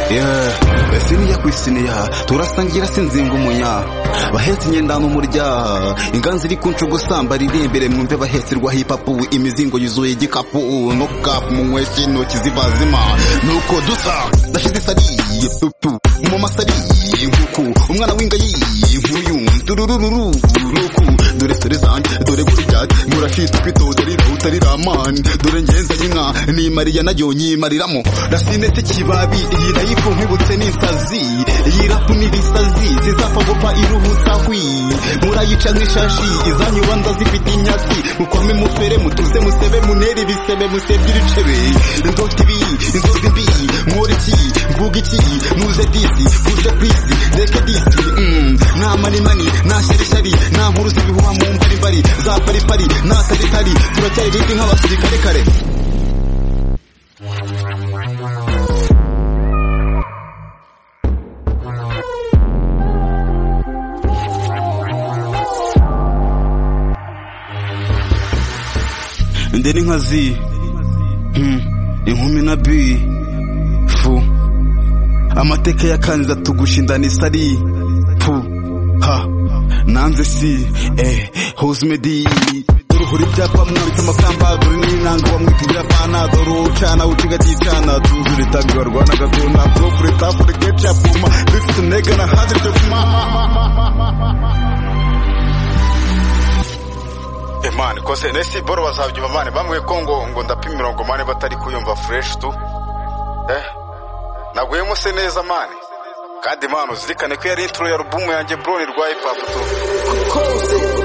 Siniya kwisiniya turasangira sinzinga umunya bahetse inyendano murya inganzi iri kuncu gusamba rirembere mwumve bahetsirwa hip hop imizingo yuzuye igikapu no cap mu nkweki no kizibazima nuko dusa dashize sari tutu mu masari nkuku umwana w'ingayi nkuyu turururu ruku dore serezanje dore burya murashita kwitodera utari ramani dore ngenza yinka ni Maria nayo nyimariramo rasine se kibabi yirayiko nkibutse n'insazi yirapu n'ibisazi zizapfa gupfa iruhutsa hwi murayica nk'ishashi izanyu banza zifite inyatsi mukome mufere mutuze musebe munere bisebe musebye ibicebe ndoti bi inzozi mbi mworiki mvuga iki muze disi kuje please reka disi nta mani nta shari nta nkuru z'ibihuha mu mbari za pari nta tari turacyari riti nk'abasirikare kare ndeni nkazi inkumi na bi fu amateka yakanza tugushindana isari pu ha nanze si hozmedi uruhuri byapa mwita amakamba dore n'inanga wamwitira pana dore ucana ucigaticana tuzure tabiwa rwana gatona propre Africa chapuma bifite nega na hazard kuma Emani kose nesi boro bazabyuma mane bamwe Kongo ngo ndapima 70 batari kuyumva fresh tu naguyemo se neza mane kandi mano zirikane ko yari intro ya album yanjye bro ni rwa hip hop tu